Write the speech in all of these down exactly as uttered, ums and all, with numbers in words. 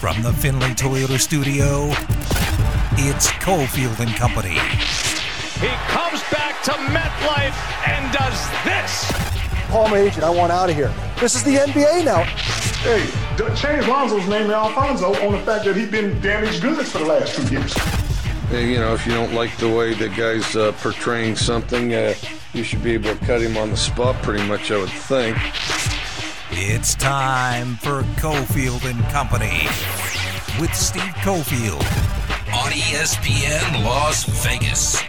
From the Findlay Toyota studio, it's Cofield and Company. He comes back to MetLife and does this. Call my agent. I want out of here. This is the N B A now. Hey, change Lonzo's name to Alfonso on the fact that he's been damaged goods for the last two years. Hey, you know, if you don't like the way the guy's uh, portraying something, uh, you should be able to cut him on the spot pretty much, I would think. It's time for Cofield and Company with Steve Cofield on E S P N Las Vegas.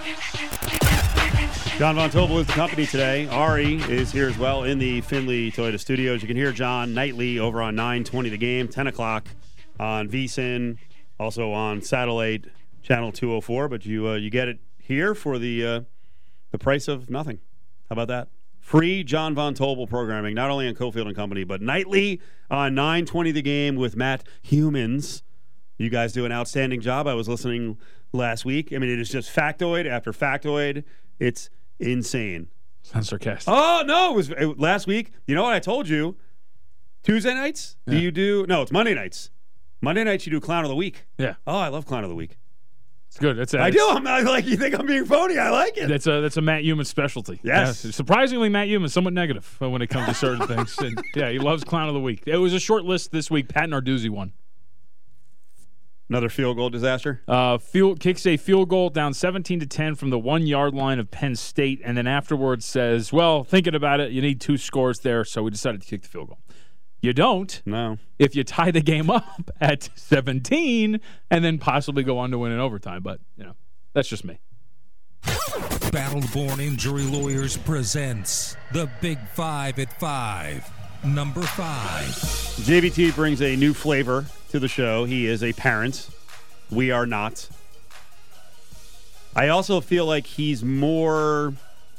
John Von Tobel is the company today. Ari is here as well in the Findlay Toyota studios. You can hear John nightly over on nine twenty The Game, ten o'clock on V S I N, also on satellite channel two oh four. But you uh, you get it here for the uh, the price of nothing. How about that? Free John Von Tobel programming, not only on Cofield and Company, but nightly on nine twenty The Game with Matt Humans. You guys do an outstanding job. I was listening last week. I mean, it is just factoid after factoid. It's insane. Sounds sarcastic. Oh, no. It was it, last week. You know what I told you? Tuesday nights? Yeah. Do you do... No, it's Monday nights. Monday nights you do Clown of the Week. Yeah. Oh, I love Clown of the Week. It's good. It's a, I it's, do. I'm not like you think I'm being phony. I like it. That's a that's a Matt Human specialty. Yes. Yeah, surprisingly, Matt Human somewhat negative when it comes to certain things. And, yeah, he loves Clown of the Week. It was a short list this week. Pat Narduzzi won. Another field goal disaster? Uh, field kicks a field goal down seventeen to ten from the one-yard line of Penn State, and then afterwards says, well, thinking about it, you need two scores there, so we decided to kick the field goal. You don't. No. If you tie the game up at seventeen and then possibly go on to win in overtime. But, you know, that's just me. Battle-Born Injury Lawyers presents The Big Five at Five. Number five. J V T brings a new flavor to the show. He is a parent. We are not. I also feel like he's more,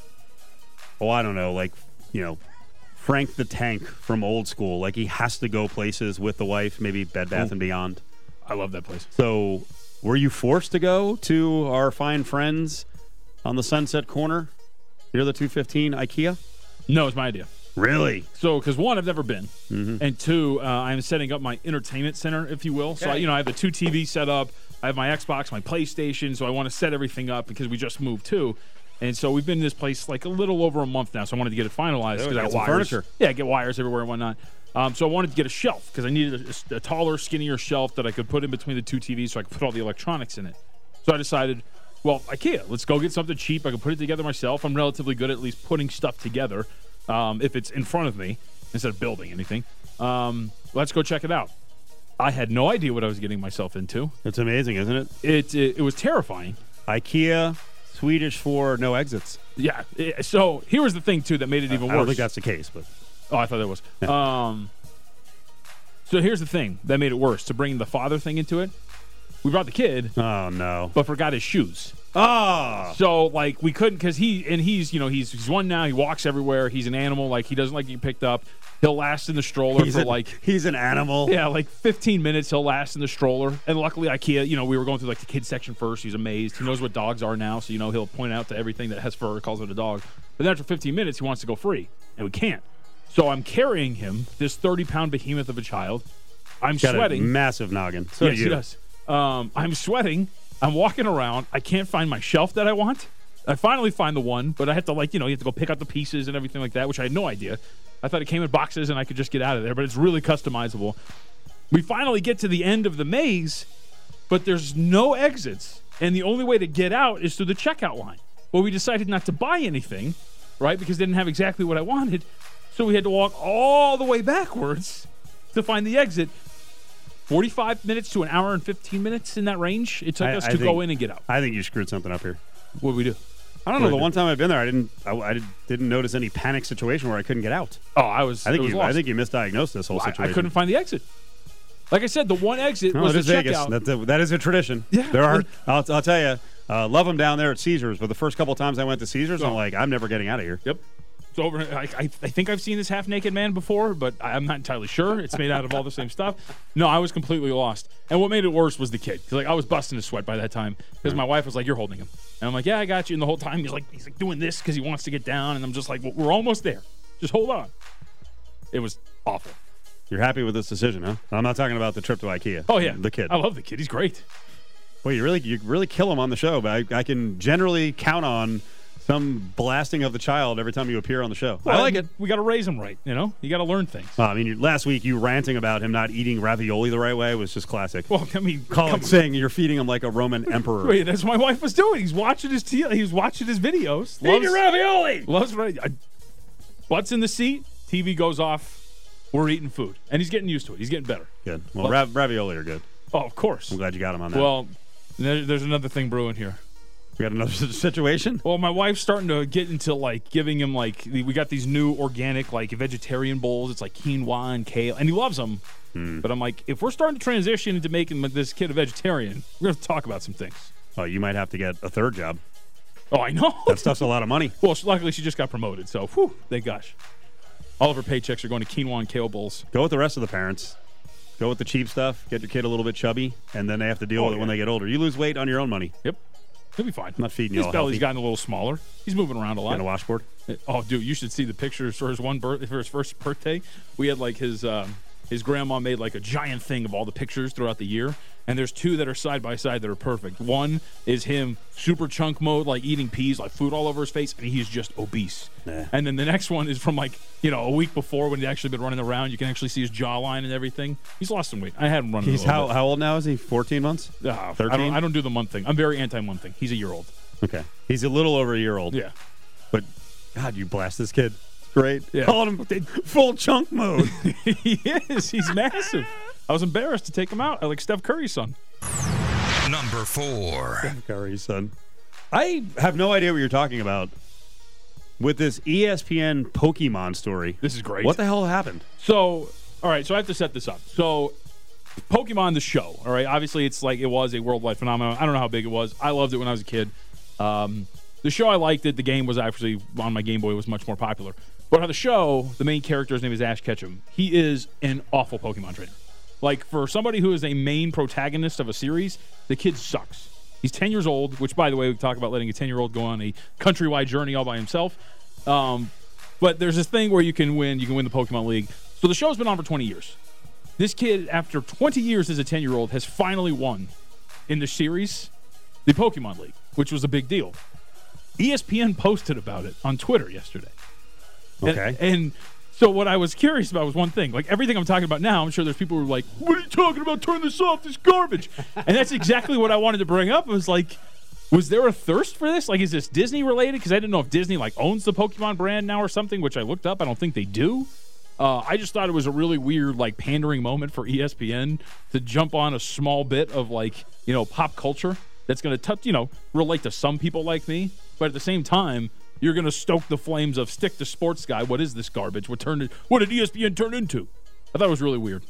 oh, I don't know, like, you know, Frank the Tank from old school. Like, he has to go places with the wife, maybe Bed Bath Ooh. and Beyond. I love that place. So, were you forced to go to our fine friends on the Sunset Corner near the two fifteen IKEA? No, it's my idea. Really? So, because one, I've never been, mm-hmm. and two, uh, I'm setting up my entertainment center, if you will. So, yeah. I, you know, I have the two T Vs set up. I have my Xbox, my PlayStation. So, I want to set everything up because we just moved too. And so, we've been in this place like a little over a month now. So, I wanted to get it finalized because I got some wires. Furniture. Yeah, get wires everywhere and whatnot. Um, so, I wanted to get a shelf because I needed a, a taller, skinnier shelf that I could put in between the two T Vs so I could put all the electronics in it. So, I decided, well, IKEA, let's go get something cheap. I can put it together myself. I'm relatively good at at least putting stuff together. Um, if it's in front of me, instead of building anything. Um, let's go check it out. I had no idea what I was getting myself into. It's amazing, isn't it? It it, it was terrifying. IKEA, Swedish for no exits. Yeah. It, so here was the thing, too, that made it even worse. I don't think that's the case, but... Oh, I thought that was. Yeah. Um, so here's the thing that made it worse. To bring the father thing into it, we brought the kid. Oh, no. But forgot his shoes. Oh. So, like, we couldn't, because he, and he's, you know, he's he's one now. He walks everywhere. He's an animal. Like, he doesn't like getting picked up. He'll last in the stroller he's for, a, like. He's an animal. Yeah, like fifteen minutes he'll last in the stroller. And luckily, IKEA, you know, we were going through, like, the kids section first. He's amazed. He knows what dogs are now. So, you know, he'll point out to everything that has fur, calls it a dog. But then after fifteen minutes, he wants to go free. And we can't. So, I'm carrying him, this thirty-pound behemoth of a child. I'm Got sweating. A massive noggin. So yes, do you. he does. Um, I'm sweating. I'm walking around. I can't find my shelf that I want. I finally find the one, but I have to, like, you know, you have to go pick out the pieces and everything like that, which I had no idea. I thought it came in boxes and I could just get out of there, but it's really customizable. We finally get to the end of the maze, but there's no exits, and the only way to get out is through the checkout line. Well, we decided not to buy anything, right, because they didn't have exactly what I wanted, so we had to walk all the way backwards to find the exit. forty-five minutes to an hour and fifteen minutes in that range it took I, us I to think, go in and get out. I think you screwed something up here. What did we do? I don't know. The one time I've been there, I didn't. I, I didn't notice any panic situation where I couldn't get out. Oh, I was. I think was you. lost. I think you misdiagnosed this whole well, situation. I, I couldn't find the exit. Like I said, the one exit no, was it is the Vegas. checkout. That's a, that is a tradition. Yeah, there are. I'll, I'll tell you. Uh, love them down there at Caesars, but the first couple times I went to Caesars, oh. I'm like, I'm never getting out of here. Yep. It's over. I, I, I think I've seen this half-naked man before, but I'm not entirely sure. It's made out of all the same stuff. No, I was completely lost. And what made it worse was the kid. Cause like I was busting a sweat by that time because my wife was like, "You're holding him," and I'm like, "Yeah, I got you." And the whole time he's like, he's like doing this because he wants to get down, and I'm just like, well, "We're almost there. Just hold on." It was awful. You're happy with this decision, huh? I'm not talking about the trip to IKEA. Oh, yeah. The kid. I love the kid. He's great. Well, you really you really kill him on the show, but I, I can generally count on some blasting of the child every time you appear on the show. Well, I like it. We got to raise him right, you know? You got to learn things. Well, I mean, you, last week you ranting about him not eating ravioli the right way was just classic. Well, I mean, Colin come- saying you're feeding him like a Roman emperor. Wait, that's what my wife was doing. He's watching his t- he was watching his videos. Feed your ravioli! Loves right. I, butts in the seat. T V goes off. We're eating food, and he's getting used to it. He's getting better. Good. Well, rav- ravioli are good. Oh, of course. I'm glad you got him on that. Well, there, there's another thing brewing here. We got another situation? Well, my wife's starting to get into like giving him like we got these new organic like vegetarian bowls. It's like quinoa and kale, and he loves them. Hmm. But I'm like, if we're starting to transition into making this kid a vegetarian, we're going to talk about some things. Oh, you might have to get a third job. Oh, I know. That stuff's a lot of money. Well, luckily she just got promoted, so whew, thank gosh. All of her paychecks are going to quinoa and kale bowls. Go with the rest of the parents. Go with the cheap stuff. Get your kid a little bit chubby, and then they have to deal Oh, with it yeah. when they get older. You lose weight on your own money. Yep. He'll be fine. I'm not feeding you His all belly's healthy. gotten a little smaller. He's moving around a lot. Getting a washboard. Oh, dude, you should see the pictures for his one birth for his first birthday. We had like his um, his grandma made like a giant thing of all the pictures throughout the year, and there's two that are side by side that are perfect. One is him super chunk mode, like eating peas, like food all over his face, and he's just obese. Nah. And then the next one is from like you know a week before when he'd actually been running around. You can actually see his jawline and everything. He's lost some weight. I had him running. He's a little how, bit. how old now is he? fourteen months? Uh, I thirteen? don't, I don't do the month thing. I'm very anti month thing. He's a year old. Okay. He's a little over a year old. Yeah. But, God, you blast this kid. It's great. Yeah. Calling him full chunk mode. He is. He's massive. I was embarrassed to take him out. I like Steph Curry's son. Number four. Curry's son. I have no idea what you're talking about with this E S P N Pokemon story. This is great. What the hell happened? So, all right, so I have to set this up. So, Pokemon the show, all right, obviously it's like it was a worldwide phenomenon. I don't know how big it was. I loved it when I was a kid. Um, the show, I liked it. The game was actually, on my Game Boy, was much more popular. But on the show, the main character's name is Ash Ketchum. He is an awful Pokemon trainer. Like, for somebody who is a main protagonist of a series, the kid sucks. He's ten years old, which, by the way, we talk about letting a ten-year-old go on a countrywide journey all by himself. Um, but there's this thing where you can win. You can win the Pokemon League. So the show's been on for twenty years. This kid, after twenty years as a ten-year-old, has finally won in the series the Pokemon League, which was a big deal. E S P N posted about it on Twitter yesterday. Okay. And, and so what I was curious about was one thing. Like, everything I'm talking about now, I'm sure there's people who are like, what are you talking about? Turn this off. This garbage. And that's exactly what I wanted to bring up. It was like, was there a thirst for this? Like, is this Disney related? Because I didn't know if Disney, like, owns the Pokemon brand now or something, which I looked up. I don't think they do. Uh, I just thought it was a really weird, like, pandering moment for E S P N to jump on a small bit of, like, you know, pop culture that's going to touch, you know, relate to some people like me. But at the same time, you're going to stoke the flames of stick to sports guy. What is this garbage? What turned it? What did E S P N turn into? I thought it was really weird.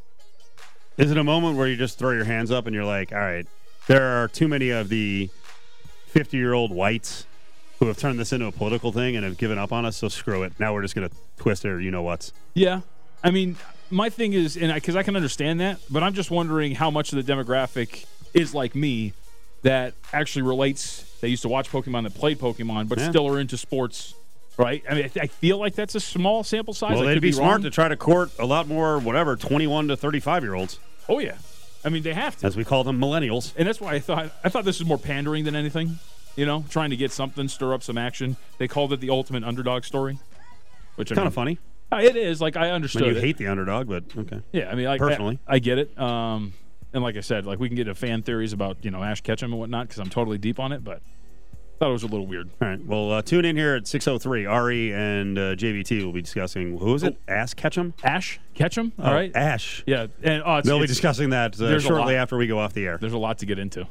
Is it a moment where you just throw your hands up and you're like, all right, there are too many of the fifty-year-old whites who have turned this into a political thing and have given up on us, so screw it. Now we're just going to twist it or you-know-whats. Yeah. I mean, my thing is, and because I, I can understand that, but I'm just wondering how much of the demographic is like me that actually relates. They used to watch Pokemon, that played Pokemon, but Yeah. still are into sports, right? I mean, I, th- I feel like that's a small sample size. Well, I they'd could be, be smart wrong. to try to court a lot more, whatever, twenty-one to thirty-five-year-olds, Oh, yeah. I mean, they have to. as we call them, millennials. And that's why I thought I thought this was more pandering than anything. You know, trying to get something, stir up some action. They called it the ultimate underdog story, which I Kind mean, of funny. uh, It is. Like, I I understood mean, you it. hate the underdog, but okay. Yeah, I mean, I, Personally. I, I get it. Um, and like I said, like we can get into fan theories about you know Ash Ketchum and whatnot because I'm totally deep on it, but I thought it was a little weird. All right. Well, uh, tune in here at six oh three. Ari and uh, J V T will be discussing, who is it? Ass Ketchum? Ash Ketchum. All Oh, right. Ash. Yeah, and oh, it's, They'll be it's- discussing that uh, there's a shortly lot. after we go off the air. There's a lot to get into.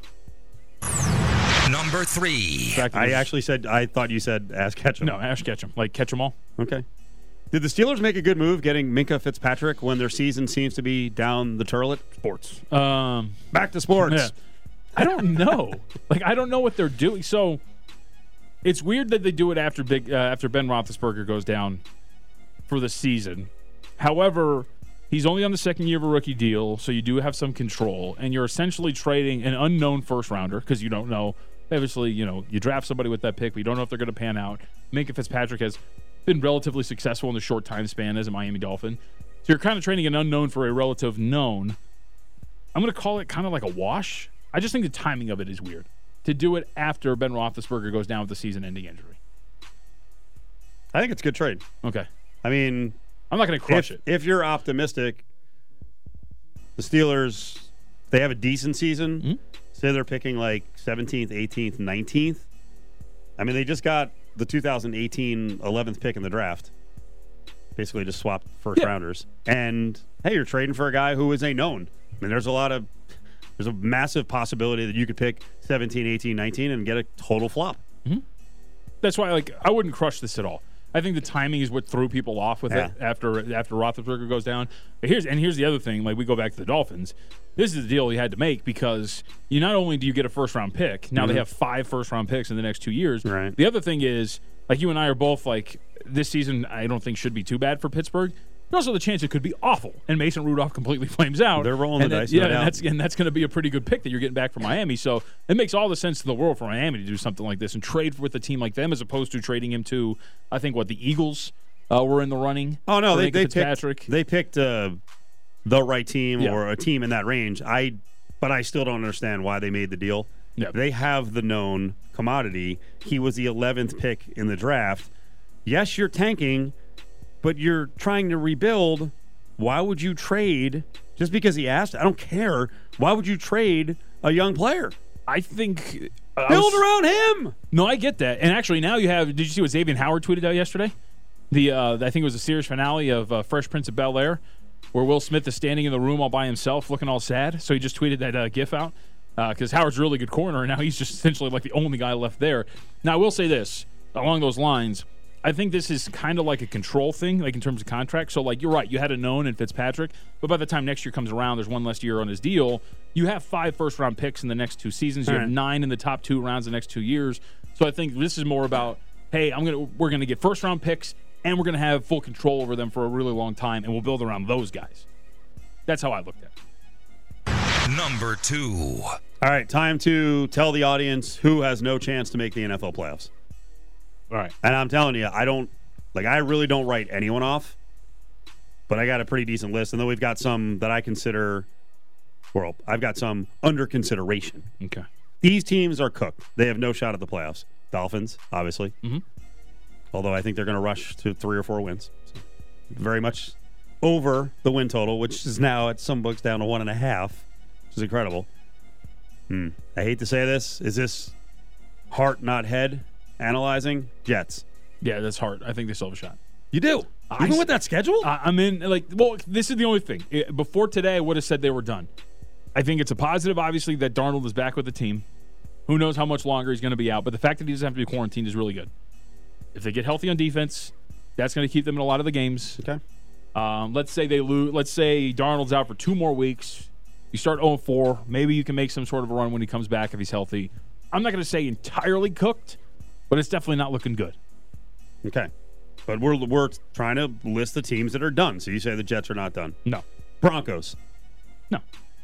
Number three. In fact, I there's- actually said, I thought you said Ass Ketchum. no Ash Ketchum, like catch 'em all. Okay. Did the Steelers make a good move getting Minka Fitzpatrick when their season seems to be down the turlet? Sports. Um, Back to sports. Yeah. I don't know. like I don't know what they're doing. So it's weird that they do it after big uh, after Ben Roethlisberger goes down for the season. However, he's only on the second year of a rookie deal, so you do have some control, and you're essentially trading an unknown first rounder because you don't know. Obviously, you know you draft somebody with that pick, but you don't know if they're going to pan out. Minka Fitzpatrick has been relatively successful in the short time span as a Miami Dolphin. So you're kind of trading an unknown for a relative known. I'm going to call it kind of like a wash. I just think the timing of it is weird. To do it after Ben Roethlisberger goes down with a season-ending injury. I think it's a good trade. Okay. I mean, I'm not going to crush if, it. If you're optimistic, the Steelers, they have a decent season. Mm-hmm. Say they're picking like seventeenth, eighteenth, nineteenth. I mean, they just got the two thousand eighteen eleventh pick in the draft. Basically just swapped first yeah. rounders. And, hey, you're trading for a guy who is a known. I mean, there's a lot of, there's a massive possibility that you could pick seventeen, eighteen, nineteen and get a total flop. Mm-hmm. That's why, like, I wouldn't crush this at all. I think the timing is what threw people off with yeah. it after after Roethlisberger goes down. But here's and here's the other thing. Like, we go back to the Dolphins. This is the deal he had to make because you not only do you get a first round pick, now mm-hmm. they have five first round picks in the next two years. Right. The other thing is, like, you and I are both like, this season I don't think should be too bad for Pittsburgh. There's also the chance it could be awful, and Mason Rudolph completely flames out. They're rolling and the that, dice. Yeah, no and that's, and that's going to be a pretty good pick that you're getting back from Miami. So it makes all the sense in the world for Miami to do something like this and trade with a team like them as opposed to trading him to, I think, what, the Eagles uh, were in the running. Oh, no, they, they Fitzpatrick. picked, they picked uh, the right team yeah. or a team in that range. I, But I still don't understand why they made the deal. Yep. They have the known commodity. He was the eleventh pick in the draft. Yes, you're tanking, but you're trying to rebuild. Why would you trade just because he asked? I don't care. Why would you trade a young player? I think uh, build I was, around him. No, I get that. And actually, now you have. Did you see what Xavier Howard tweeted out yesterday? The uh, I think it was a series finale of uh, Fresh Prince of Bel-Air, where Will Smith is standing in the room all by himself, looking all sad. So he just tweeted that uh, GIF out because uh, Howard's a really good corner, and now he's just essentially like the only guy left there. Now, I will say this along those lines. I think this is kind of like a control thing, like in terms of contract. So, like, you're right. You had a known in Fitzpatrick, but by the time next year comes around, there's one less year on his deal. You have five first-round picks in the next two seasons. You All have right. nine in the top two rounds the next two years. So I think this is more about, hey, I'm gonna we're gonna get first-round picks, and we're gonna have full control over them for a really long time, and we'll build around those guys. That's how I looked at it. Number two. All right, time to tell the audience who has no chance to make the N F L playoffs. All right. And I'm telling you, I don't, like, I really don't write anyone off, but I got a pretty decent list. And then we've got some that I consider, well, I've got some under consideration. Okay. These teams are cooked. They have no shot at the playoffs. Dolphins, obviously. Mm-hmm. Although I think they're going to rush to three or four wins. So very much over the win total, which is now at some books down to one and a half, which is incredible. Hmm. I hate to say this. Is this heart, not head? Analyzing Jets. Yeah, that's hard. I think they still have a shot. You do? I Even s- with that schedule? I, I'm in, like, well, this is the only thing. It- before today, I would have said they were done. I think it's a positive, obviously, that Darnold is back with the team. Who knows how much longer he's going to be out, but the fact that he doesn't have to be quarantined is really good. If they get healthy on defense, that's going to keep them in a lot of the games. Okay. Um, let's say they lose. Let's say Darnold's out for two more weeks. You start oh and four. Maybe you can make some sort of a run when he comes back if he's healthy. I'm not going to say entirely cooked, but it's definitely not looking good. Okay. But we're we're trying to list the teams that are done. So you say the Jets are not done. No. Broncos. No.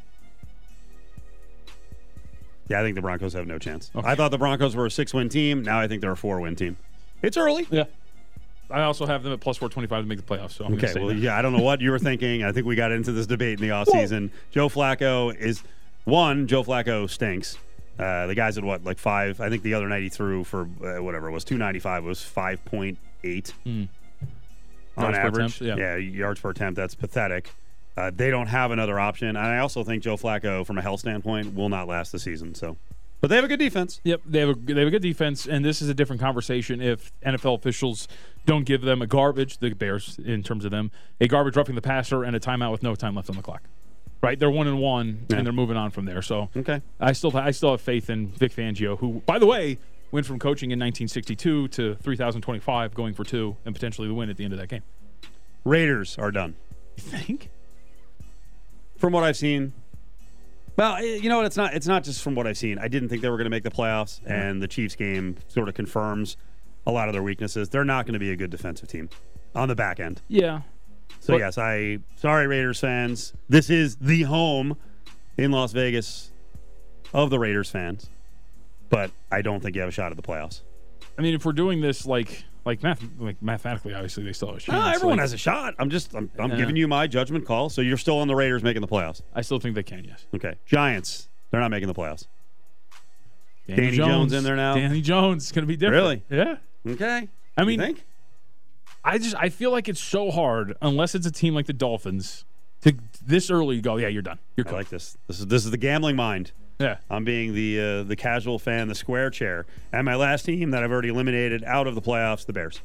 Yeah, I think the Broncos have no chance. Okay. I thought the Broncos were a six-win team. Now I think they're a four-win team. It's early. Yeah. I also have them at plus four twenty-five to make the playoffs. So I'm Okay, gonna say well, that. yeah, I don't know what you were thinking. I think we got into this debate in the offseason. Joe Flacco is, one, Joe Flacco stinks. Uh, the guy's at what, like five? I think the other night he threw for uh, whatever it was, two ninety-five. It was five point eight Mm. on Yards per average. attempt, yeah. yards per attempt. That's pathetic. Uh, they don't have another option. And I also think Joe Flacco, from a health standpoint, will not last the season. So, but they have a good defense. Yep, they have a they have a good defense, and this is a different conversation if N F L officials don't give them a garbage, the Bears in terms of them, a garbage roughing the passer and a timeout with no time left on the clock. Right, they're one and one, Yeah. and they're moving on from there. So Okay. I still I still have faith in Vic Fangio, who, by the way, went from coaching in nineteen sixty-two to three thousand twenty-five, going for two and potentially the win at the end of that game. Raiders are done. You think? From what I've seen. Well, eh, you know what? It's not. It's not just from what I've seen. I didn't think they were going to make the playoffs, and the Chiefs game sort of confirms a lot of their weaknesses. They're not going to be a good defensive team on the back end. Yeah. So But- yes, I sorry Raiders fans. This is the home in Las Vegas of the Raiders fans, but I don't think you have a shot at the playoffs. I mean, if we're doing this like Like, math, like mathematically, obviously, they still have a chance. No, everyone like, has a shot. I'm just, I'm, I'm Yeah. giving you my judgment call. So you're still on the Raiders making the playoffs. I still think they can, yes. Okay. Giants, they're not making the playoffs. Danny, Danny Jones in there now? Danny Jones is going to be different. Really? Yeah. Okay. I You mean, think? I just I feel like it's so hard unless it's a team like the Dolphins to this early go. Yeah, you're done. You're I cooked. like this. This is this is the gambling mind. Yeah. I'm being the uh, the casual fan, the square chair, and my last team that I've already eliminated out of the playoffs, the Bears.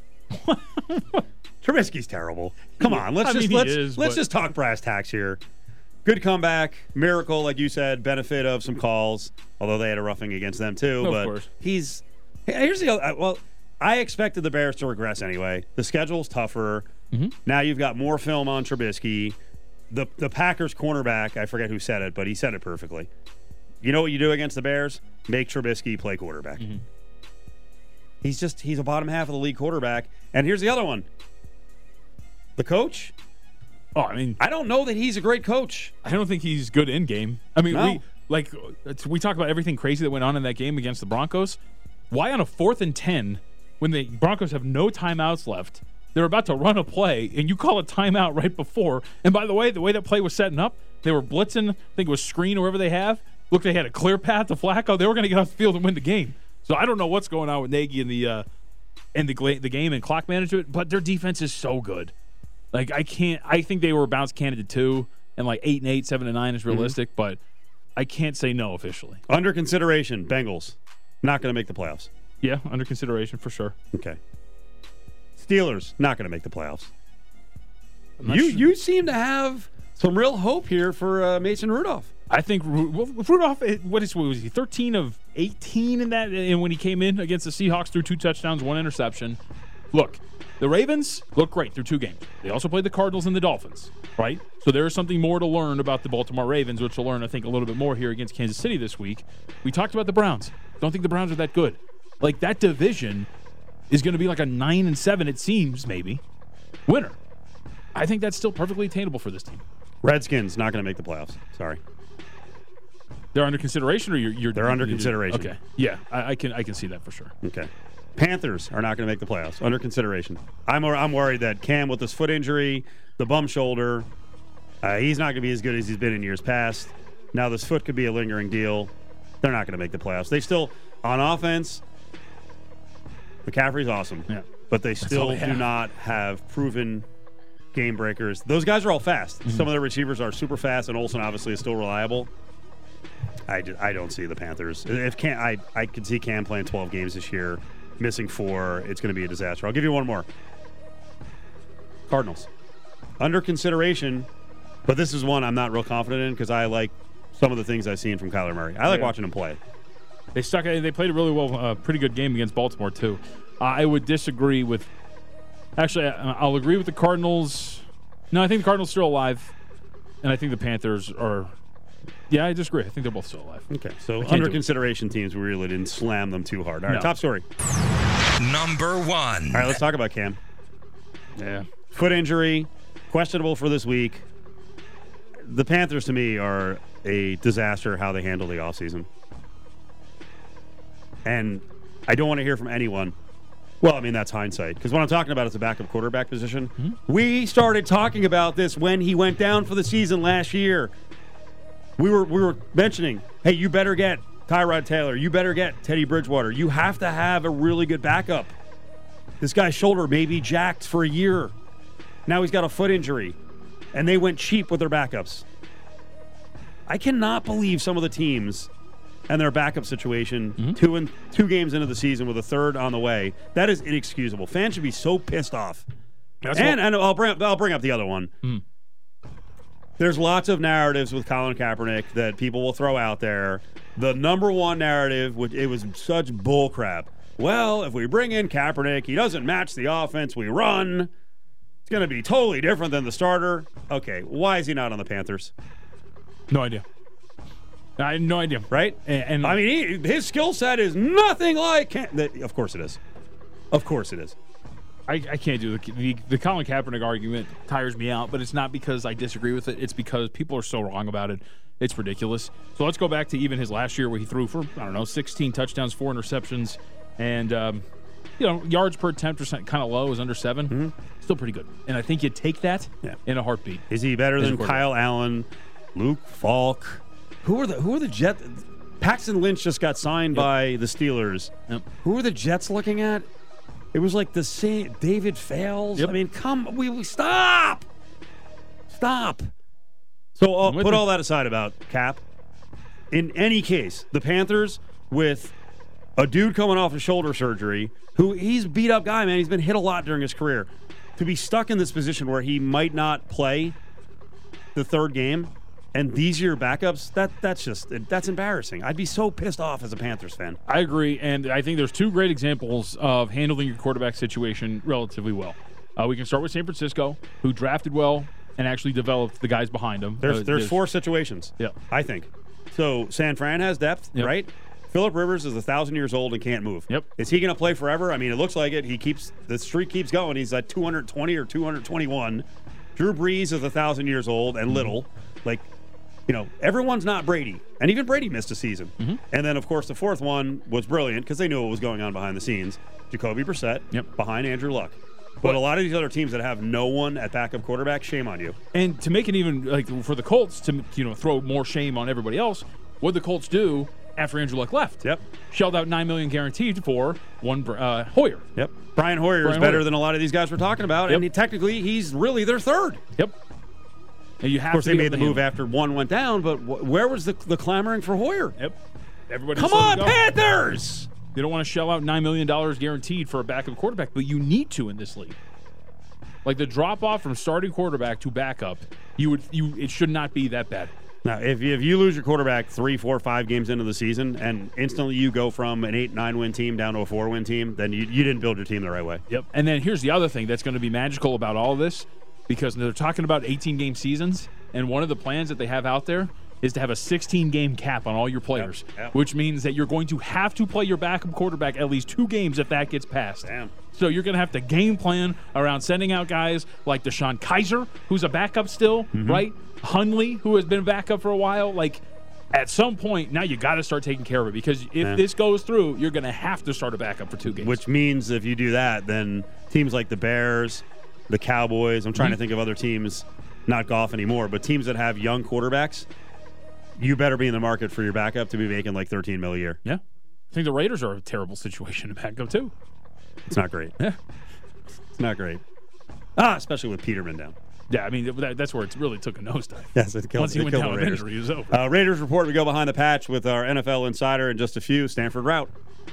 Trubisky's terrible. Come on, let's I just mean, he let's is, let's but- just talk brass tacks here. Good comeback, miracle, like you said, benefit of some calls, although they had a roughing against them too. Of but course. he's here's the other. Well, I expected the Bears to regress anyway. The schedule's tougher. Mm-hmm. Now you've got more film on Trubisky. The the Packers cornerback, I forget who said it, but he said it perfectly. You know what you do against the Bears? Make Trubisky play quarterback. Mm-hmm. He's just he's a bottom half of the league quarterback. And here's the other one. The coach? Oh, I mean, I don't know that he's a great coach. I don't think he's good in game. I mean, No. we like it's- we talk about everything crazy that went on in that game against the Broncos. Why on a fourth and ten when the Broncos have no timeouts left? They're about to run a play, and you call a timeout right before. And by the way, the way that play was setting up, they were blitzing. I think it was screen or wherever they have. Look, they had a clear path to Flacco. They were going to get off the field and win the game. So I don't know what's going on with Nagy in the uh, in the gla- the game and clock management, but their defense is so good. Like I can't. I think they were a bounce candidate too, and like eight and eight, seven and nine is realistic, mm-hmm. but I can't say no officially. Under consideration, Bengals not going to make the playoffs. Yeah, under consideration for sure. Okay. Steelers not going to make the playoffs. I'm not You sure. you seem to have some real hope here for uh, Mason Rudolph. I think Ru- well, Rudolph. What is what was he? Thirteen of eighteen in that, and when he came in against the Seahawks, threw two touchdowns, one interception. Look, the Ravens look great through two games. They also played the Cardinals and the Dolphins, right? So there is something more to learn about the Baltimore Ravens, which we'll learn, I think, a little bit more here against Kansas City this week. We talked about the Browns. Don't think the Browns are that good. Like, that division is going to be like a nine and seven, it seems, maybe, winner. I think that's still perfectly attainable for this team. Redskins not going to make the playoffs. Sorry. They're under consideration, or you're, you're They're under you're- consideration. Okay, yeah, I, I can I can see that for sure. Okay. Panthers are not going to make the playoffs. Under consideration. I'm I'm worried that Cam with this foot injury, the bum shoulder, uh, he's not going to be as good as he's been in years past. Now this foot could be a lingering deal. They're not going to make the playoffs. They still, on offense, McCaffrey's awesome. Yeah. But they all still they do have. not have proven game breakers. Those guys are all fast. Mm-hmm. Some of their receivers are super fast, and Olsen obviously is still reliable. I, do, I don't see the Panthers. If Cam, I, I could see Cam playing twelve games this year, missing four. It's going to be a disaster. I'll give you one more. Cardinals. Under consideration, but this is one I'm not real confident in because I like some of the things I've seen from Kyler Murray. I like Yeah. watching him play. They stuck. They played a really well, uh, pretty good game against Baltimore too. Uh, I would disagree with. Actually, I- I'll agree with the Cardinals. No, I think the Cardinals are still alive, and I think the Panthers are. Yeah, I disagree. I think they're both still alive. Okay, so can't under do it. consideration teams, we really didn't slam them too hard. All right, No. top story. Number one. All right, let's talk about Cam. Yeah. Foot injury, questionable for this week. The Panthers, to me, are a disaster how they handle the offseason. And I don't want to hear from anyone. Well, I mean, that's hindsight. Because what I'm talking about is the backup quarterback position. Mm-hmm. We started talking about this when he went down for the season last year. We were we were mentioning, hey, you better get Tyrod Taylor. You better get Teddy Bridgewater. You have to have a really good backup. This guy's shoulder may be jacked for a year. Now he's got a foot injury. And they went cheap with their backups. I cannot believe some of the teams and their backup situation, Mm-hmm. two and two games into the season with a third on the way. That is inexcusable. Fans should be so pissed off. That's and what- and I'll bring I'll bring up the other one. Mm. There's lots of narratives with Colin Kaepernick that people will throw out there. The number one narrative, which it was such bull crap. Well, if we bring in Kaepernick, he doesn't match the offense we run. It's going to be totally different than the starter. Okay, why is he not on the Panthers? No idea. I had no idea. Right? And, and I mean, he, his skill set is nothing like Cam- that. Of course it is. Of course it is. I, I can't do the, the the Colin Kaepernick argument tires me out, but it's not because I disagree with it. It's because people are so wrong about it. It's ridiculous. So let's go back to even his last year where he threw for, I don't know, sixteen touchdowns, four interceptions, and um, you know, yards per attempt percent kind of low, is under seven. Mm-hmm. Still pretty good. And I think you take that yeah. in a heartbeat. Is he better than Kyle Allen, Luke Falk? Who are the Who are the Jets? Paxton Lynch just got signed yep. by the Steelers. Yep. Who are the Jets looking at? It was like the same David Fales. Yep. I mean, come, we, we stop, stop. So uh, put me. all that aside about Cap. In any case, the Panthers with a dude coming off of shoulder surgery, who he's a beat up guy, man. He's been hit a lot during his career. To be stuck in this position where he might not play the third game, and these are your backups, that that's just that's embarrassing. I'd be so pissed off as a Panthers fan. I agree, and I think there's two great examples of handling your quarterback situation relatively well. Uh, we can start with San Francisco, who drafted well and actually developed the guys behind them. There's uh, there's, there's four situations, yeah. I think. So San Fran has depth, yep. right? Phillip Rivers is a thousand years old and can't move. Yep. Is he going to play forever? I mean, it looks like it. He keeps the streak keeps going. He's at two hundred twenty or two hundred twenty-one. Drew Brees is a thousand years old and little. Mm-hmm. Like, you know, everyone's not Brady, and even Brady missed a season. Mm-hmm. And then, of course, the fourth one was brilliant because they knew what was going on behind the scenes. Jacoby Brissett, yep. behind Andrew Luck. But a lot of these other teams that have no one at backup quarterback, shame on you. And to make it even like for the Colts to you know throw more shame on everybody else, what did the Colts do after Andrew Luck left? Yep. Shelled out nine million dollars guaranteed for one uh, Hoyer. Yep. Brian Hoyer Brian is better Hoyer. than a lot of these guys we're talking about, yep. and he, technically he's really their third. Yep. And you have of course, to they be made the move him. after one went down, but wh- where was the, the clamoring for Hoyer? Yep. Everybody Come on, Panthers! You don't want to shell out nine million dollars guaranteed for a backup quarterback, but you need to in this league. Like the drop off from starting quarterback to backup, you would you it should not be that bad. Now, if you, if you lose your quarterback three, four, five games into the season, and instantly you go from an eight, nine win team down to a four win team, then you, you didn't build your team the right way. Yep. And then here's the other thing that's going to be magical about all of this, because they're talking about eighteen game seasons, and one of the plans that they have out there is to have a sixteen game cap on all your players, yep, yep. which means that you're going to have to play your backup quarterback at least two games if that gets passed. Damn. So you're going to have to game plan around sending out guys like Deshaun Kaiser, who's a backup still, mm-hmm. right? Hundley, who has been backup for a while. Like, at some point, now you got to start taking care of it, because if yeah. this goes through, you're going to have to start a backup for two games. Which means if you do that, then teams like the Bears, the Cowboys, I'm trying mm-hmm. to think of other teams, not golf anymore, but teams that have young quarterbacks, you better be in the market for your backup to be making like thirteen mil a year. Yeah. I think the Raiders are a terrible situation to backup, too. It's not great. Yeah. It's not great. Ah, especially with Peterman down. Yeah, I mean, that, that's where it really took a nosedive. Yes, it killed, Once he it went killed down the with Raiders. injury, he was over. Uh, Raiders Report, we go behind the patch with our N F L insider in just a few, Stanford Route.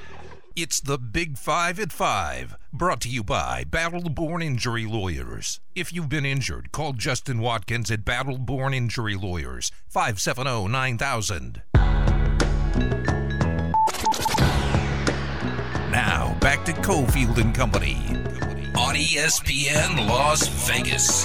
It's the Big Five at Five, brought to you by Battle-Born Injury Lawyers. If you've been injured, call Justin Watkins at Battle-Born Injury Lawyers, five seven zero, nine thousand. Now, back to Cofield and Company on E S P N Las Vegas.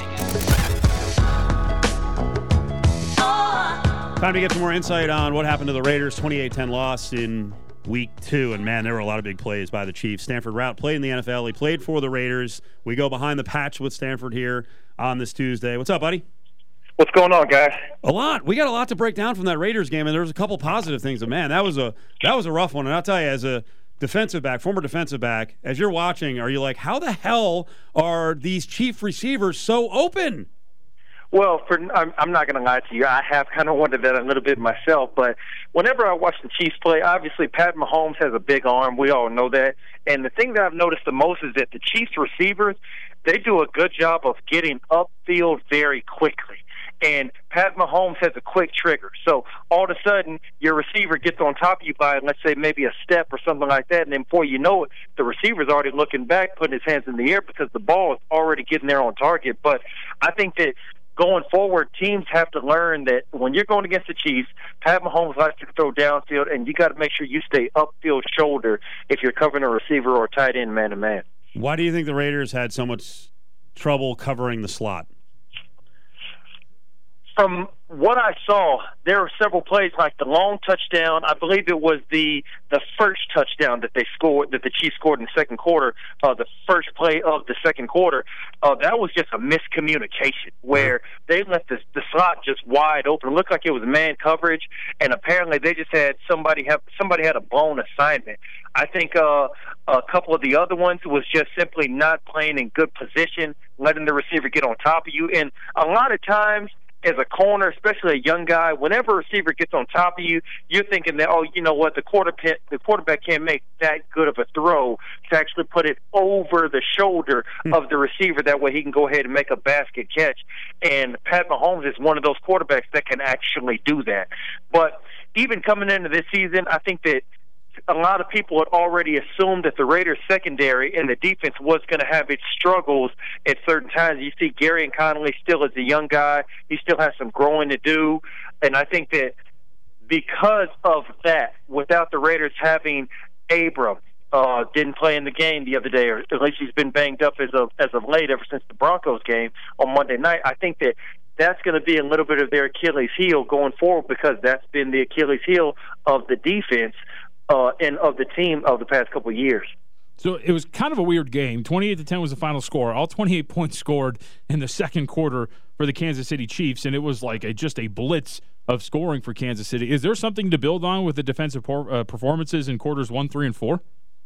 Time to get some more insight on what happened to the Raiders' twenty-eight ten loss in week two. And, man, there were a lot of big plays by the Chiefs. Stanford Route played in the N F L. He played for the Raiders. We go behind the patch with Stanford here on this Tuesday. What's up, buddy? What's going on, guys? A lot. We got a lot to break down from that Raiders game, and there was a couple positive things. But, man, that was a that was a rough one. And I'll tell you, as a defensive back, former defensive back, as you're watching, are you like, how the hell are these Chief receivers so open? Well, for I'm, I'm not going to lie to you. I have kind of wondered that a little bit myself. But whenever I watch the Chiefs play, obviously Pat Mahomes has a big arm. We all know that. And the thing that I've noticed the most is that the Chiefs receivers, they do a good job of getting upfield very quickly. And Pat Mahomes has a quick trigger. So all of a sudden, your receiver gets on top of you by, let's say, maybe a step or something like that. And then before you know it, the receiver's already looking back, putting his hands in the air because the ball is already getting there on target. But I think that going forward, teams have to learn that when you're going against the Chiefs, Pat Mahomes likes to throw downfield, and you got to make sure you stay upfield shoulder if you're covering a receiver or a tight end man-to-man. Why do you think the Raiders had so much trouble covering the slot? From what I saw, there were several plays like the long touchdown. I believe it was the the first touchdown that they scored, that the Chiefs scored in the second quarter, uh, the first play of the second quarter. Uh, that was just a miscommunication where they left the, the slot just wide open. It looked like it was man coverage, and apparently they just had somebody have somebody had a blown assignment. I think uh, a couple of the other ones was just simply not playing in good position, letting the receiver get on top of you, and a lot of times, as a corner, especially a young guy, whenever a receiver gets on top of you, you're thinking that, oh, you know what, the quarterback, the quarterback can't make that good of a throw to actually put it over the shoulder of the receiver. That way he can go ahead and make a basket catch. And Pat Mahomes is one of those quarterbacks that can actually do that. But even coming into this season, I think that a lot of people had already assumed that the Raiders secondary and the defense was going to have its struggles at certain times. You see Gary Connolly still as a young guy. He still has some growing to do. And I think that because of that, without the Raiders having Abram, uh, didn't play in the game the other day, or at least he's been banged up as of, as of late ever since the Broncos game on Monday night, I think that that's going to be a little bit of their Achilles heel going forward, because that's been the Achilles heel of the defense Uh, and of the team of the past couple of years. So it was kind of a weird game. twenty-eight to ten was the final score. All twenty-eight points scored in the second quarter for the Kansas City Chiefs, and it was like a, just a blitz of scoring for Kansas City. Is there something to build on with the defensive por- uh, performances in quarters one, three, and four?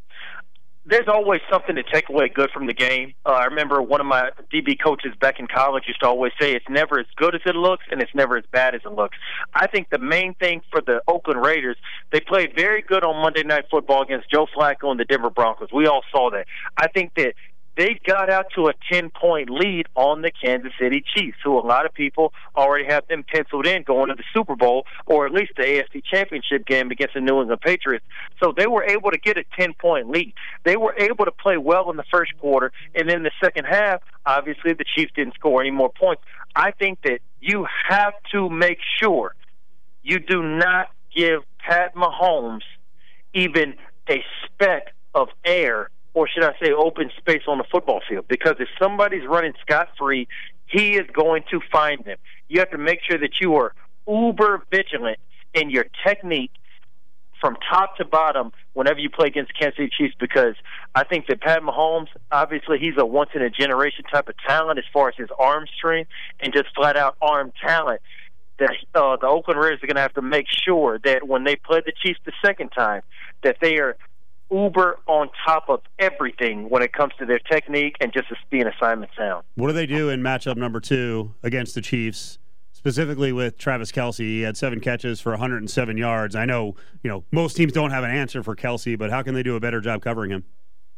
There's always something to take away good from the game. Uh, I remember one of my D B coaches back in college used to always say it's never as good as it looks and it's never as bad as it looks. I think the main thing for the Oakland Raiders, they played very good on Monday Night Football against Joe Flacco and the Denver Broncos. We all saw that. I think that they got out to a ten-point lead on the Kansas City Chiefs, who a lot of people already have them penciled in going to the Super Bowl, or at least the A F C Championship game against the New England Patriots. So they were able to get a ten-point lead. They were able to play well in the first quarter, and then the second half, obviously the Chiefs didn't score any more points. I think that you have to make sure you do not give Pat Mahomes even a speck of air, or should I say open space on the football field, because if somebody's running scot-free, he is going to find them. You have to make sure that you are uber vigilant in your technique from top to bottom whenever you play against Kansas City Chiefs, because I think that Pat Mahomes, obviously he's a once-in-a-generation type of talent as far as his arm strength and just flat-out arm talent. That uh, the Oakland Raiders are going to have to make sure that when they play the Chiefs the second time, that they are uber on top of everything when it comes to their technique and just being assignment sound. What do they do in matchup number two against the Chiefs, specifically with Travis Kelce? He had seven catches for one hundred seven yards. I know, you know, most teams don't have an answer for Kelce, but how can they do a better job covering him?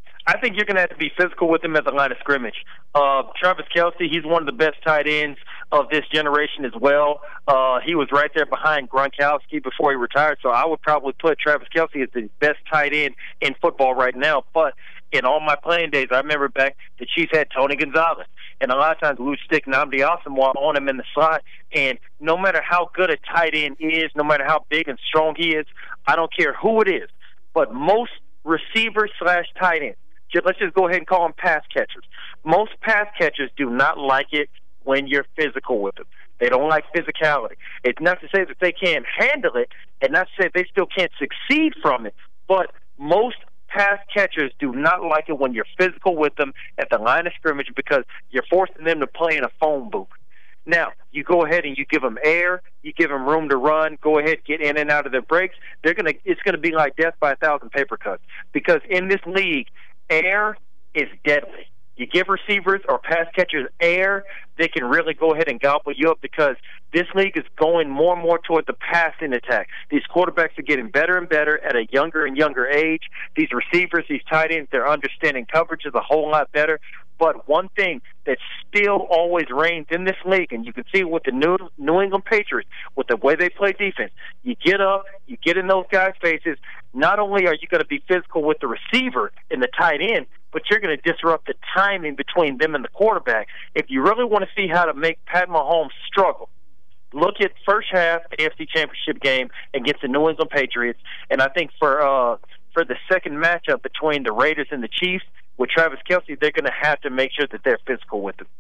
I think you're going to have to be physical with him at the line of scrimmage. Uh, Travis Kelce, he's one of the best tight ends of this generation as well. Uh, he was right there behind Gronkowski before he retired, so I would probably put Travis Kelce as the best tight end in football right now. But in all my playing days, I remember back the Chiefs had Tony Gonzalez, and a lot of times we would stick Nnamdi Asomugha on him in the slot, and no matter how good a tight end is, no matter how big and strong he is, I don't care who it is, but most receivers slash tight ends, let's just go ahead and call them pass catchers. Most pass catchers do not like it when you're physical with them. They don't like physicality. It's not to say that they can't handle it, and not to say they still can't succeed from it, but most pass catchers do not like it when you're physical with them at the line of scrimmage, because you're forcing them to play in a phone booth. Now, you go ahead and you give them air, you give them room to run, go ahead, get in and out of their breaks. They're gonna, it's going to be like death by a thousand paper cuts, because in this league, air is deadly. You give receivers or pass catchers air, they can really go ahead and gobble you up, because this league is going more and more toward the passing attack. These quarterbacks are getting better and better at a younger and younger age. These receivers, these tight ends, they're understanding coverages a whole lot better. But one thing that still always reigns in this league, and you can see with the New, New England Patriots, with the way they play defense, you get up, you get in those guys' faces, not only are you going to be physical with the receiver and the tight end, but you're going to disrupt the timing between them and the quarterback. If you really want to see how to make Pat Mahomes struggle, look at first half A F C Championship game against the New England Patriots, and I think for uh, for the second matchup between the Raiders and the Chiefs, with Travis Kelce, they're going to have to make sure that they're physical with him.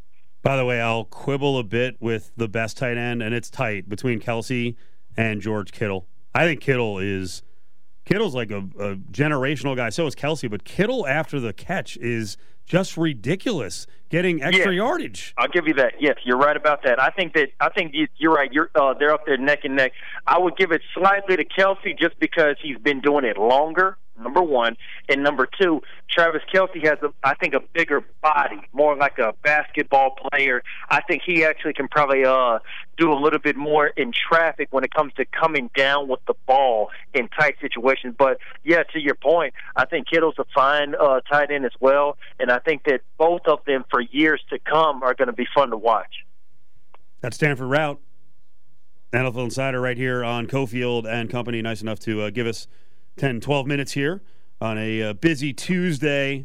By the way, I'll quibble a bit with the best tight end, and it's tight between Kelce and George Kittle. I think Kittle is Kittle's like a, a generational guy. So is Kelce, but Kittle after the catch is just ridiculous, getting extra yeah, yardage. I'll give you that. Yes, you're right about that. I think that I think you, you're right. You're uh, they're up there neck and neck. I would give it slightly to Kelce just because he's been doing it longer. Number one, and number two, Travis Kelce has, a, I think, a bigger body, more like a basketball player. I think he actually can probably uh, do a little bit more in traffic when it comes to coming down with the ball in tight situations. But yeah, to your point, I think Kittle's a fine uh, tight end as well, and I think that both of them for years to come are going to be fun to watch. That's Stanford Route, N F L Insider, right here on Cofield and Company. Nice enough to uh, give us ten, twelve minutes here on a uh, busy Tuesday.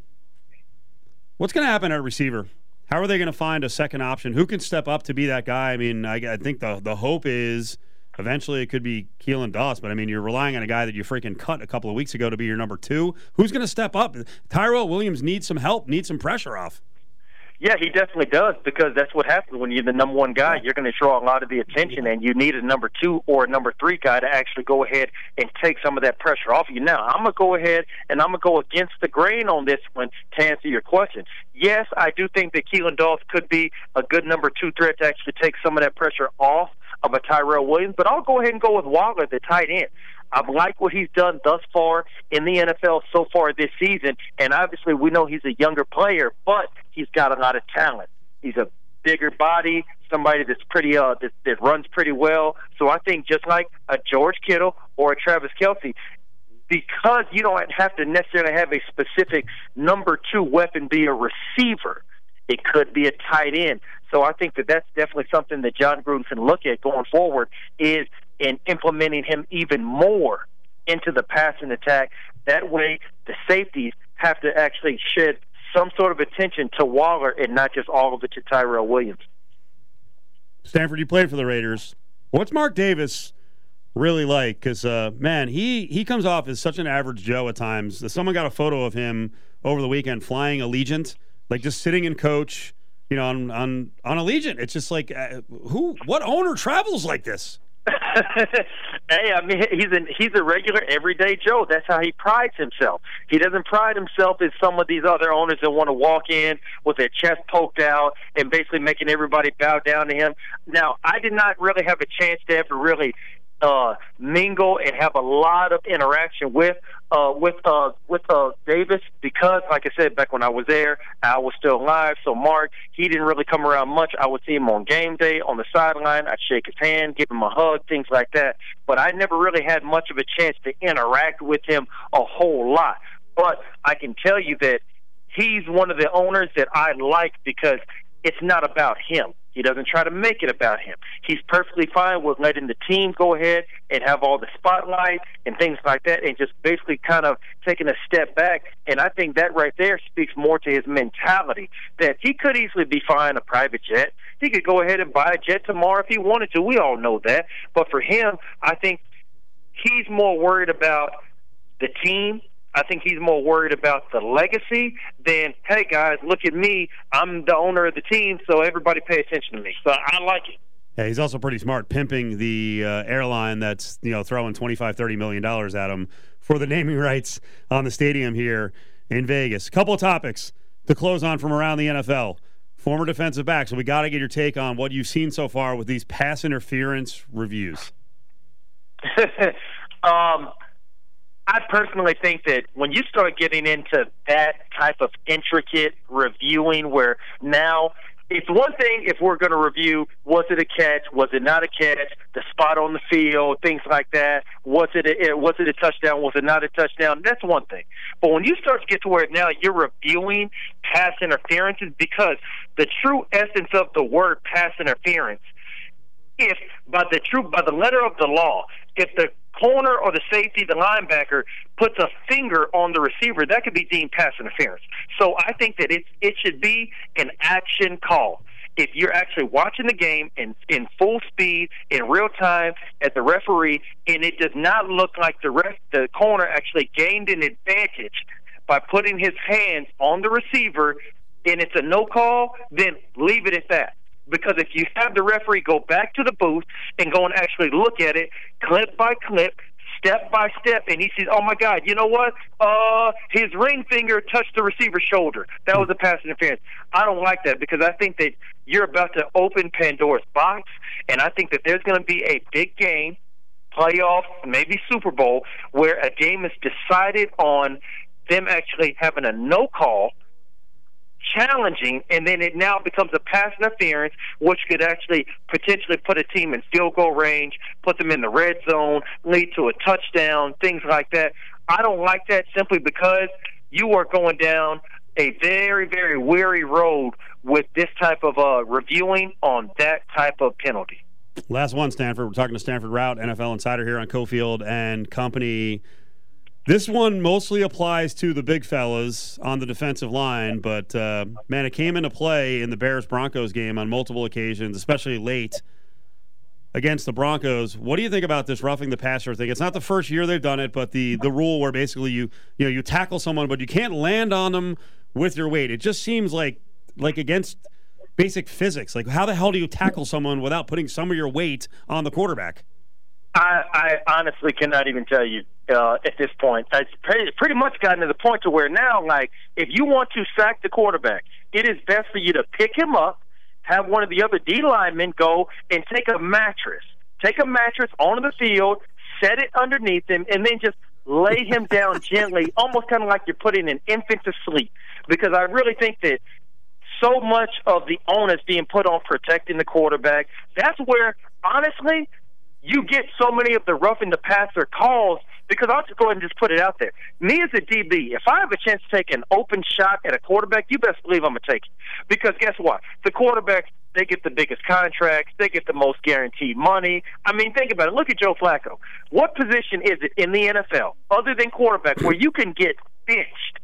What's going to happen at receiver? How are they going to find a second option? Who can step up to be that guy? I mean, I, I think the the hope is eventually it could be Keelan Doss, but I mean, you're relying on a guy that you freaking cut a couple of weeks ago to be your number two. Who's going to step up? Tyrell Williams needs some help, needs some pressure off. Yeah, he definitely does, because that's what happens when you're the number one guy. You're going to draw a lot of the attention, and you need a number two or a number three guy to actually go ahead and take some of that pressure off you. Now, I'm going to go ahead and I'm going to go against the grain on this one to answer your question. Yes, I do think that Keelan Doss could be a good number two threat to actually take some of that pressure off of a Tyrell Williams, but I'll go ahead and go with Waller, the tight end. I like what he's done thus far in the N F L so far this season, and obviously we know he's a younger player, but he's got a lot of talent. He's a bigger body, somebody that's pretty uh that, that runs pretty well. So I think just like a George Kittle or a Travis Kelce, because you don't have to necessarily have a specific number two weapon be a receiver, it could be a tight end. So I think that that's definitely something that John Gruden can look at going forward, is in implementing him even more into the passing attack. That way the safeties have to actually shed some sort of attention to Waller and not just all of it to Tyrell Williams. Stanford, you played for the Raiders. What's Mark Davis really like? Because, uh, man, he, he comes off as such an average Joe at times. Someone got a photo of him over the weekend flying Allegiant, like just sitting in coach, you know, on on, on Allegiant. It's just like, uh, who? What owner travels like this? Hey, I mean, he's a he's a regular, everyday Joe. That's how he prides himself. He doesn't pride himself as some of these other owners that want to walk in with their chest poked out and basically making everybody bow down to him. Now, I did not really have a chance to ever really uh, mingle and have a lot of interaction with uh, with uh, with uh, Davis, because, like I said, back when I was there, I was still alive. So Mark, he didn't really come around much. I would see him on game day on the sideline. I'd shake his hand, give him a hug, things like that. But I never really had much of a chance to interact with him a whole lot. But I can tell you that he's one of the owners that I like, because it's not about him. He doesn't try to make it about him. He's perfectly fine with letting the team go ahead and have all the spotlight and things like that, and just basically kind of taking a step back. And I think that right there speaks more to his mentality, that he could easily be flying a private jet. He could go ahead and buy a jet tomorrow if he wanted to. We all know that. But for him, I think he's more worried about the team. I think he's more worried about the legacy than, hey, guys, look at me. I'm the owner of the team, so everybody pay attention to me. So I like it. Yeah, he's also pretty smart, pimping the uh, airline that's, you know, throwing twenty-five, thirty million dollars at him for the naming rights on the stadium here in Vegas. A couple of topics to close on from around the N F L. Former defensive back, so we got to get your take on what you've seen so far with these pass interference reviews. um. I personally think that when you start getting into that type of intricate reviewing, where now it's one thing if we're going to review, was it a catch, was it not a catch, the spot on the field, things like that, was it a, was it a touchdown, was it not a touchdown, that's one thing. But when you start to get to where now you're reviewing pass interferences, because the true essence of the word pass interference, if by the true by the letter of the law, if the corner or the safety, the linebacker, puts a finger on the receiver, that could be deemed pass interference. So I think that it it should be an action call. If you're actually watching the game in, in full speed, in real time, at the referee, and it does not look like the ref, the corner actually gained an advantage by putting his hands on the receiver, and it's a no call, then leave it at that. Because if you have the referee go back to the booth and go and actually look at it, clip by clip, step by step, and he says, oh, my God, you know what? Uh, his ring finger touched the receiver's shoulder. That was a pass interference. I don't like that because I think that you're about to open Pandora's box, and I think that there's going to be a big game, playoff, maybe Super Bowl, where a game is decided on them actually having a no call, challenging, and then it now becomes a pass interference, which could actually potentially put a team in field goal range, put them in the red zone, lead to a touchdown, things like that. I don't like that simply because you are going down a very, very weary road with this type of uh, reviewing on that type of penalty. Last one, Stanford. We're talking to Stanford Route, N F L Insider here on Cofield and Company. This one mostly applies to the big fellas on the defensive line, but, uh, man, it came into play in the Bears-Broncos game on multiple occasions, especially late against the Broncos. What do you think about this roughing the passer thing? It's not the first year they've done it, but the, the rule where basically you you know you tackle someone, but you can't land on them with your weight. It just seems like like against basic physics. Like, how the hell do you tackle someone without putting some of your weight on the quarterback? I, I honestly cannot even tell you uh, at this point. It's pretty, pretty much gotten to the point to where now, like, if you want to sack the quarterback, it is best for you to pick him up, have one of the other D linemen go and take a mattress. Take a mattress onto the field, set it underneath him, and then just lay him down gently, almost kind of like you're putting an infant to sleep. Because I really think that so much of the onus being put on protecting the quarterback, that's where, honestly, you get so many of the roughing the passer calls, because I'll just go ahead and just put it out there. Me as a D B, if I have a chance to take an open shot at a quarterback, you best believe I'm going to take it. Because guess what? The quarterbacks, they get the biggest contracts. They get the most guaranteed money. I mean, think about it. Look at Joe Flacco. What position is it in the N F L, other than quarterback, where you can get benched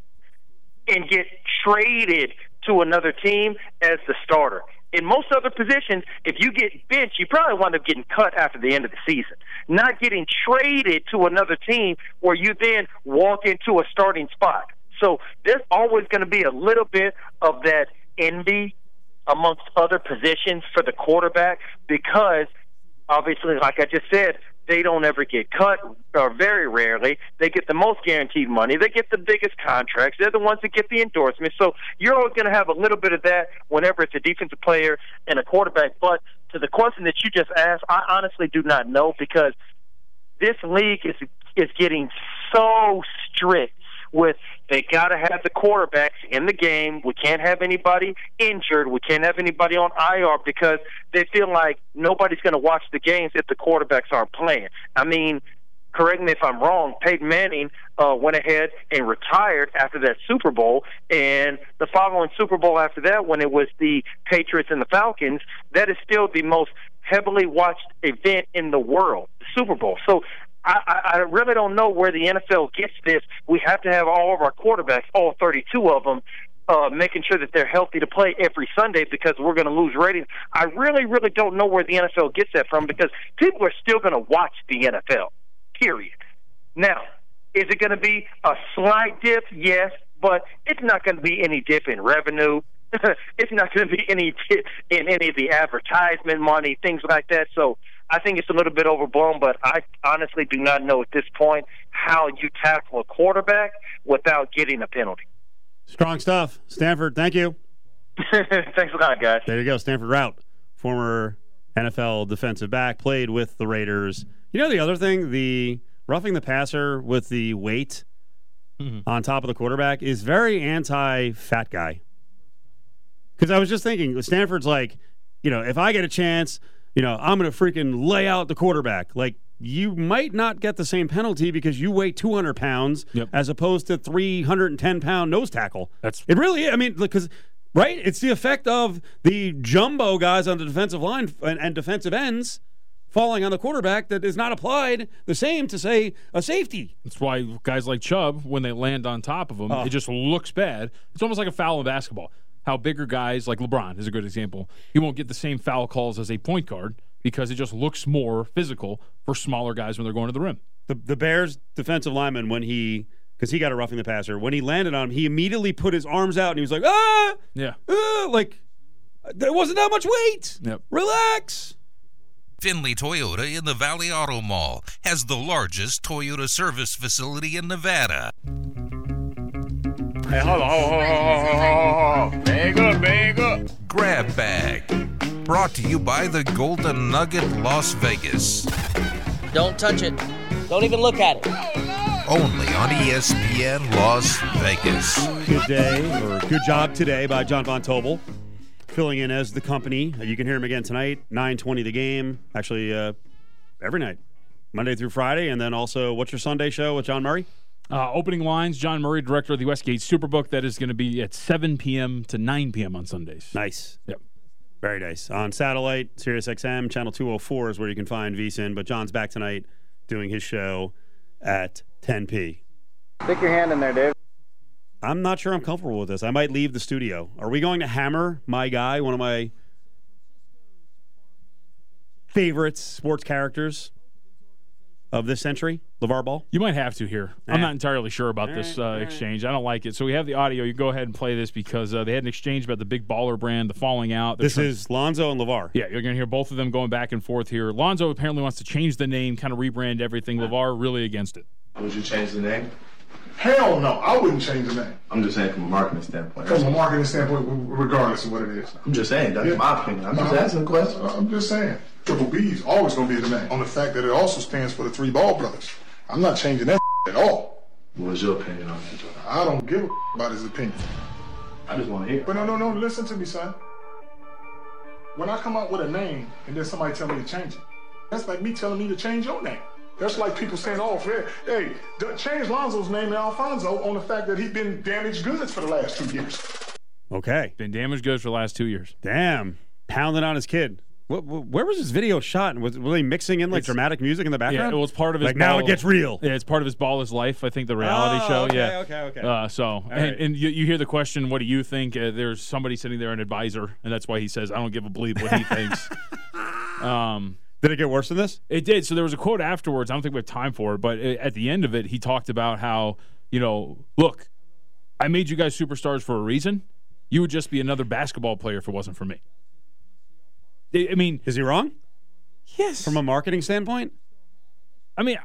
and get traded to another team as the starter? In most other positions, if you get benched, you probably wind up getting cut after the end of the season, not getting traded to another team where you then walk into a starting spot. So there's always going to be a little bit of that envy amongst other positions for the quarterback because, obviously, like I just said, they don't ever get cut, or very rarely. They get the most guaranteed money. They get the biggest contracts. They're the ones that get the endorsements. So you're always going to have a little bit of that whenever it's a defensive player and a quarterback. But to the question that you just asked, I honestly do not know because this league is is getting so strict with they got to have the quarterbacks in the game. We can't have anybody injured. We can't have anybody on I R because they feel like nobody's going to watch the games if the quarterbacks aren't playing. I mean, correct me if I'm wrong, Peyton Manning uh, went ahead and retired after that Super Bowl, and the following Super Bowl after that, when it was the Patriots and the Falcons, that is still the most heavily watched event in the world, the Super Bowl. So I, I really don't know where the N F L gets this. We have to have all of our quarterbacks, all thirty-two of them, uh, making sure that they're healthy to play every Sunday because we're going to lose ratings. I really, really don't know where the N F L gets that from because people are still going to watch the N F L, period. Now, is it going to be a slight dip? Yes, but it's not going to be any dip in revenue. It's not going to be any dip in any of the advertisement money, things like that. So I think it's a little bit overblown, but I honestly do not know at this point how you tackle a quarterback without getting a penalty. Strong stuff. Stanford, thank you. Thanks a lot, guys. There you go. Stanford Route, former N F L defensive back, played with the Raiders. You know the other thing, the roughing the passer with the weight mm-hmm. on top of the quarterback is very anti-fat guy. Because I was just thinking, Stanford's like, you know, if I get a chance, you know, I'm going to freaking lay out the quarterback. Like, you might not get the same penalty because you weigh two hundred pounds yep. as opposed to three hundred ten pound nose tackle. That's it really, I mean, because, right, it's the effect of the jumbo guys on the defensive line and, and defensive ends falling on the quarterback that is not applied the same to, say, a safety. That's why guys like Chubb, when they land on top of them, oh. it just looks bad. It's almost like a foul in basketball. How bigger guys, like LeBron is a good example, he won't get the same foul calls as a point guard because it just looks more physical for smaller guys when they're going to the rim. The, the Bears defensive lineman, when he because he got a roughing the passer. When he landed on him, he immediately put his arms out and he was like, ah, yeah, ah, like there wasn't that much weight. Yep. Relax. Finley Toyota in the Valley Auto Mall has the largest Toyota service facility in Nevada. Hey, hold on, hold on, hold on, hold on, hold on. Bag up, bag up. Grab Bag, brought to you by the Golden Nugget Las Vegas. Don't touch it. Don't even look at it. Only on E S P N Las Vegas. Good day, or good job today by John Von Tobel, filling in as the company. You can hear him again tonight, nine twenty the game. Actually, uh, every night, Monday through Friday. And then also, what's your Sunday show with John Murray? Uh, opening lines, John Murray, director of the Westgate Superbook. That is going to be at seven p.m. to nine p.m. on Sundays. Nice. Yep. Very nice. On satellite, Sirius X M, channel two oh four is where you can find VSiN. But John's back tonight doing his show at ten p. Stick your hand in there, Dave. I'm not sure I'm comfortable with this. I might leave the studio. Are we going to hammer my guy, one of my favorite sports characters of this century, LeVar Ball? You might have to here. Eh. I'm not entirely sure about All this right, uh, all right. exchange. I don't like it. So we have the audio. You go ahead and play this because uh, they had an exchange about the Big Baller brand, the falling out. They're This trying- is Lonzo and LeVar. Yeah, you're going to hear both of them going back and forth here. Lonzo apparently wants to change the name, kind of rebrand everything. LeVar really against it. Would you change the name? Hell no, I wouldn't change the name. I'm just saying from a marketing standpoint. From a marketing standpoint, regardless of what it is. I'm just saying, that's Yeah. my opinion. I'm No, just asking a question. I'm just saying. Triple B is always going to be the name. On the fact that it also stands for the three Ball brothers. I'm not changing that at all. What's your opinion on that, Joe? I don't give a about his opinion. I just want to hear. But no, no, no, listen to me, son. When I come up with a name and then somebody tell me to change it, that's like me telling me to change your name. That's like people saying, oh, Fred, hey, d- change Lonzo's name to Alfonso on the fact that he's been damaged goods for the last two years. Okay. Been damaged goods for the last two years. Damn. Pounding on his kid. What, where was this video shot? And was were they mixing in like It's- dramatic music in the background? Yeah, it was part of his like now ball- it gets real. Yeah, it's part of his Ball is Life, I think, the reality Oh, show. okay, yeah. okay, okay. Uh, so, and, right. and you, you hear the question, what do you think? Uh, there's somebody sitting there, an advisor, and that's why he says, I don't give a bleep what he thinks. Um, Did it get worse than this? It did. So there was a quote afterwards. I don't think we have time for it, but at the end of it, he talked about how, you know, look, I made you guys superstars for a reason. You would just be another basketball player if it wasn't for me. I I mean, Is he wrong? yes. From a marketing standpoint? I mean,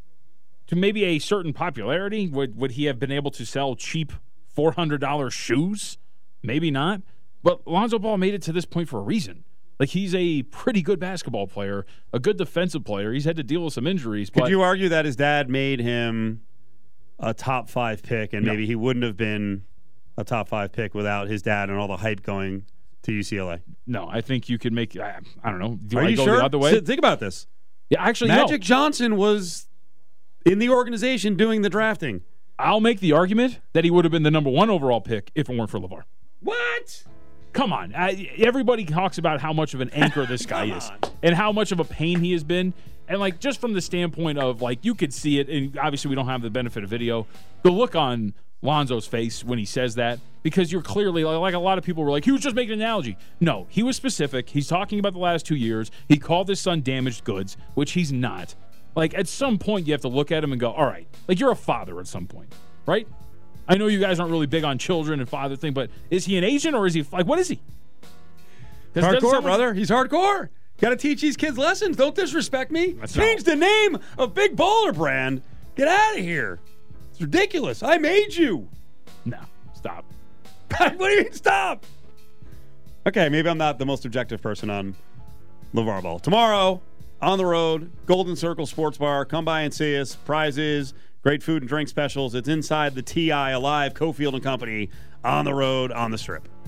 to maybe a certain popularity, would would he have been able to sell cheap four hundred dollars shoes? Maybe not. But Lonzo Ball made it to this point for a reason. Like, he's a pretty good basketball player, a good defensive player. He's had to deal with some injuries. Could but you argue that his dad made him a top five pick and No. maybe he wouldn't have been a top five pick without his dad and all the hype going to U C L A? No, I think you could make. I, I don't know. Do Are I you go sure? the other way? S- Think about this. Yeah, actually, Magic no. Johnson was in the organization doing the drafting. I'll make the argument that he would have been the number one overall pick if it weren't for LeVar. What? Come on. I, everybody talks about how much of an anchor this guy is and how much of a pain he has been. And, like, just from the standpoint of, like, you could see it, and obviously we don't have the benefit of video, the look on Lonzo's face when he says that, because you're clearly, like a lot of people were like, he was just making an analogy. No, he was specific. He's talking about the last two years. He called his son damaged goods, which he's not. Like, at some point, you have to look at him and go, all right, like, you're a father at some point, right? I know you guys aren't really big on children and father thing, but is he an agent or is he, like, what is he? 'Cause it doesn't Hardcore, sound like- brother. He's hardcore. Got to teach these kids lessons. Don't disrespect me. That's Change the name of Big Baller Brand. Get out of here. It's ridiculous. I made you. No, stop. What do you mean, stop? Okay, maybe I'm not the most objective person on LeVar Ball. Tomorrow, on the road, Golden Circle Sports Bar. Come by and see us. Prizes, great food and drink specials. It's inside the T I Alive, Cofield and Company, on the road, on the Strip.